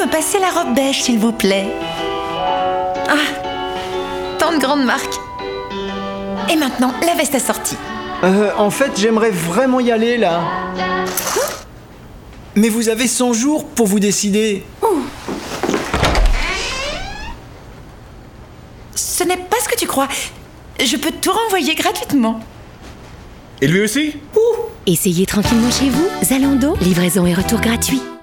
passer la robe beige, s'il vous plaît. Ah, tant de grandes marques. Et maintenant, la veste assortie. En fait, j'aimerais vraiment y aller, là. Mais vous avez 100 jours pour vous décider. Ce n'est pas ce que tu crois. Je peux tout renvoyer gratuitement. Et lui aussi? Essayez tranquillement chez vous. Zalando, livraison et retour gratuit.